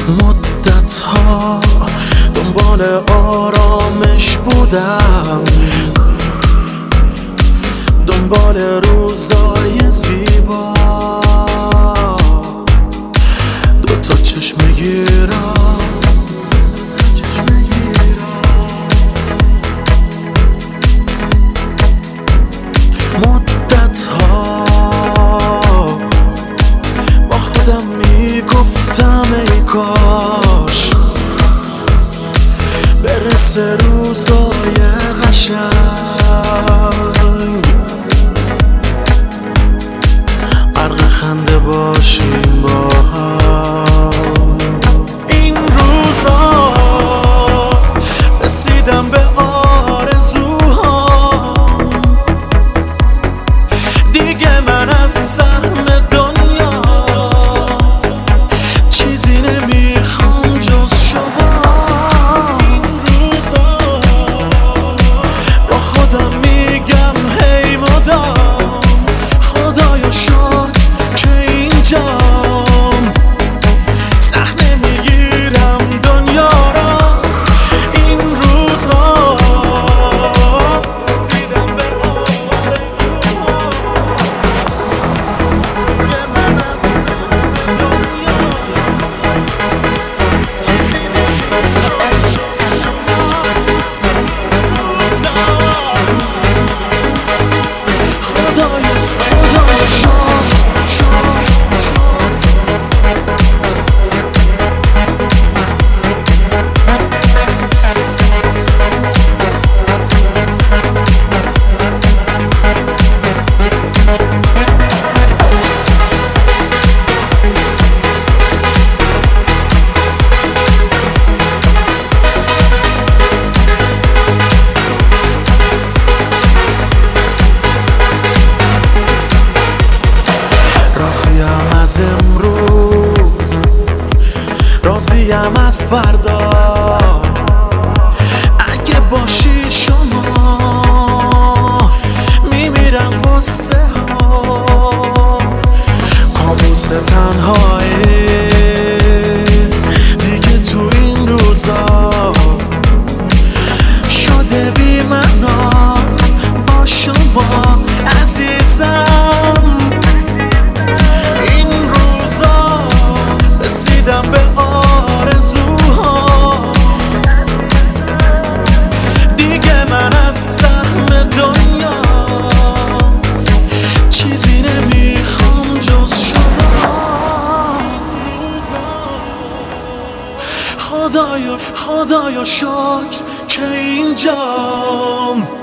مدت ها دنبال آرامش بودم، دنبال روزای زیبا، دوتا چشم گیرم، مدت ها با خودم میگفتم ای کاش برسه روزای قشنگ، غرق خنده باشیم با هم. این روزا رسیدم به آرزوهام، دیگه من از سهم دنیا چیزی نمیخوام جز شما. این روزا با خودم میگم هی مدام خدایا شد که اینجام، سخت نمیگیرم دنیا را. این روزا رسیدم به آرزوهام، دیگه من از سهم دنیا چیزی نمیخوام جز شما. روزا خدایا شد راضیم از امروز، راضیم از فردا، اگه باشی شما میمیرم غصه ها. کابوس تنهایی دیگه تو این روزا شده بی معنا با شما عزیزم. این روزا رسیدم به آرزوهام، دیگه من از سهم دنیا چیزی نمیخوام جز شما. خدایا شکر که اینجام،